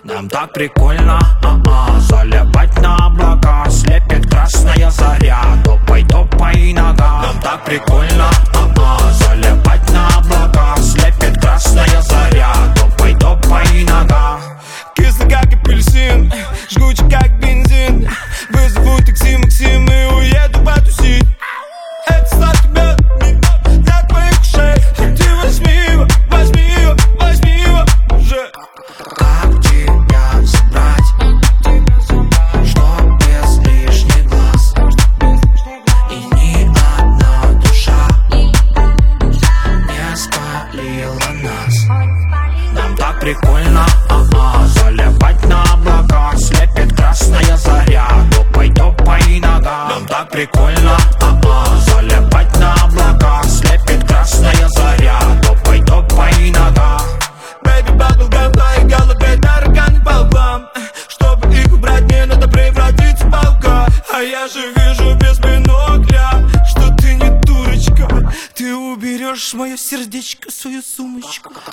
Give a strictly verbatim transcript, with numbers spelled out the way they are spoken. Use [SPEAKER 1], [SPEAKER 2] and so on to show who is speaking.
[SPEAKER 1] Нам так прикольно, а-а, залипать на облака. Слепит красная заря, топай, топай нога. Нам так прикольно, а-а, залипать на облака. Слепит красная заря, топай, топай нога.
[SPEAKER 2] Кислый как апельсин, жгучий как бензин. Вызову такси, Максим, и уеду потусить. Это сладкий мед, мед для твоих ушей. Ты возьми его, возьми его, возьми его уже.
[SPEAKER 1] Как тебя забрать, чтоб без лишних глаз, и ни одна душа не спалила нас. Нам так прикольно, а-а, залипать на облака. Слепит красная заря, топай, топай нога. Нам так прикольно, а-а, залипать на облака. Слепит красная заря, топай, топай нога.
[SPEAKER 2] Baby bubblegum, в твоей голове тараканы по углам. Чтобы их убрать, мне надо превратиться в паука. А я же вижу без бинокля, что ты не дурочка. Ты уберешь мое сердечко в свою сумочку.